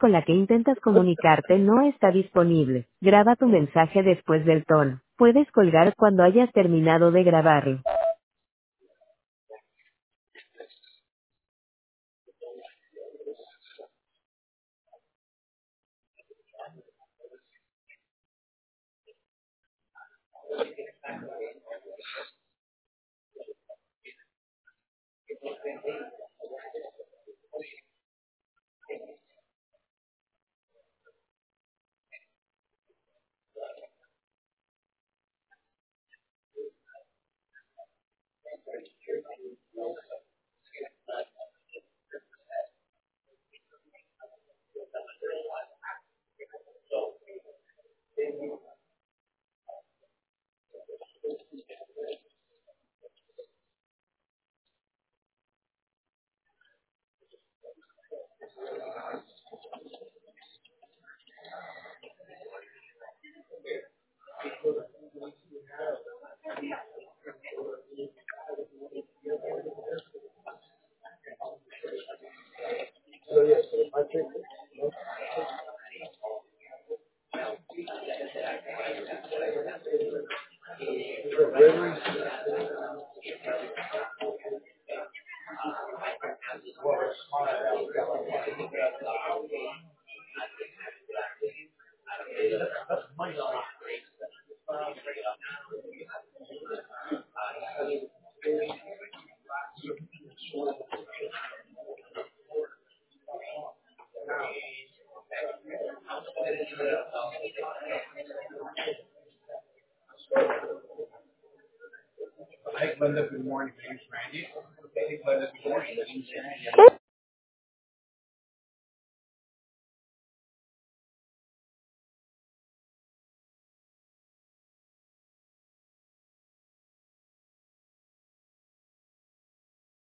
con la que intentas comunicarte no está disponible. Graba tu mensaje después del tono. Puedes colgar cuando hayas terminado de grabarlo. Hi, Glenda. Good morning. My name's Randy. Hey, Glenda. Good morning. My name's Randy.